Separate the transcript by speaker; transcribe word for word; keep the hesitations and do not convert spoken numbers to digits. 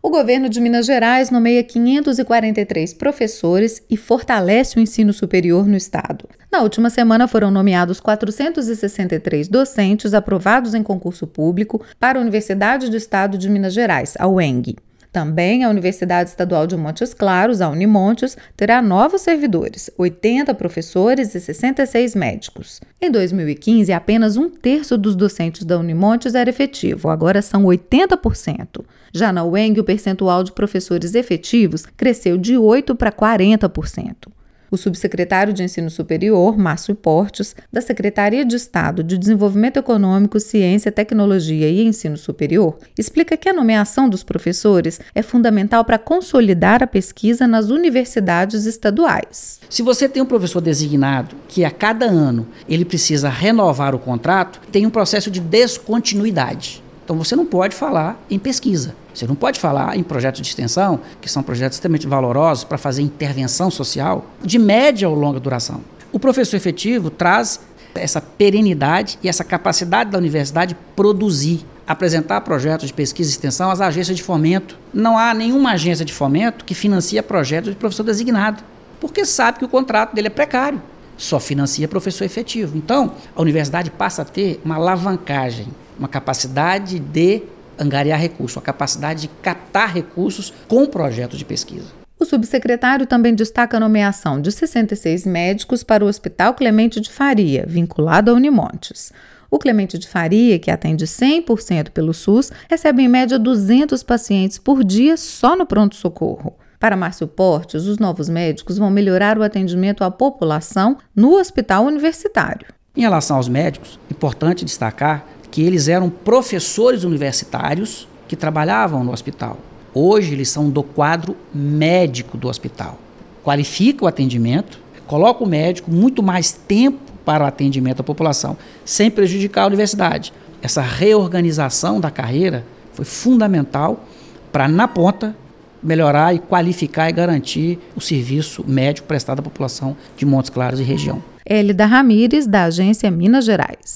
Speaker 1: O governo de Minas Gerais nomeia quinhentos e quarenta e três professores e fortalece o ensino superior no estado. Na última semana foram nomeados quatrocentos e sessenta e três docentes aprovados em concurso público para a Universidade do Estado de Minas Gerais, a U E N G. Também a Universidade Estadual de Montes Claros, a Unimontes, terá novos servidores, oitenta professores e sessenta e seis médicos. Em dois mil e quinze, apenas um terço dos docentes da Unimontes era efetivo, agora são oitenta por cento. Já na U E N G, o percentual de professores efetivos cresceu de oito por cento para quarenta por cento. O subsecretário de Ensino Superior, Márcio Portes, da Secretaria de Estado de Desenvolvimento Econômico, Ciência, Tecnologia e Ensino Superior, explica que a nomeação dos professores é fundamental para consolidar a pesquisa nas universidades estaduais.
Speaker 2: Se você tem um professor designado que a cada ano ele precisa renovar o contrato, tem um processo de descontinuidade. Então você não pode falar em pesquisa, você não pode falar em projetos de extensão, que são projetos extremamente valorosos para fazer intervenção social, de média ou longa duração. O professor efetivo traz essa perenidade e essa capacidade da universidade produzir, apresentar projetos de pesquisa e extensão às agências de fomento. Não há nenhuma agência de fomento que financia projetos de professor designado, porque sabe que o contrato dele é precário, só financia professor efetivo. Então, a universidade passa a ter uma alavancagem, uma capacidade de angariar recursos, uma capacidade de captar recursos com projetos de pesquisa.
Speaker 1: O subsecretário também destaca a nomeação de sessenta e seis médicos para o Hospital Clemente de Faria, vinculado à Unimontes. O Clemente de Faria, que atende cem por cento pelo SUS, recebe em média duzentos pacientes por dia só no pronto-socorro. Para Márcio Portes, os novos médicos vão melhorar o atendimento à população no hospital universitário.
Speaker 2: Em relação aos médicos, é importante destacar que eles eram professores universitários que trabalhavam no hospital. Hoje eles são do quadro médico do hospital. Qualifica o atendimento, coloca o médico muito mais tempo para o atendimento à população, sem prejudicar a universidade. Essa reorganização da carreira foi fundamental para, na ponta, melhorar e qualificar e garantir o serviço médico prestado à população de Montes Claros e região.
Speaker 1: Hélida Ramires, da Agência Minas Gerais.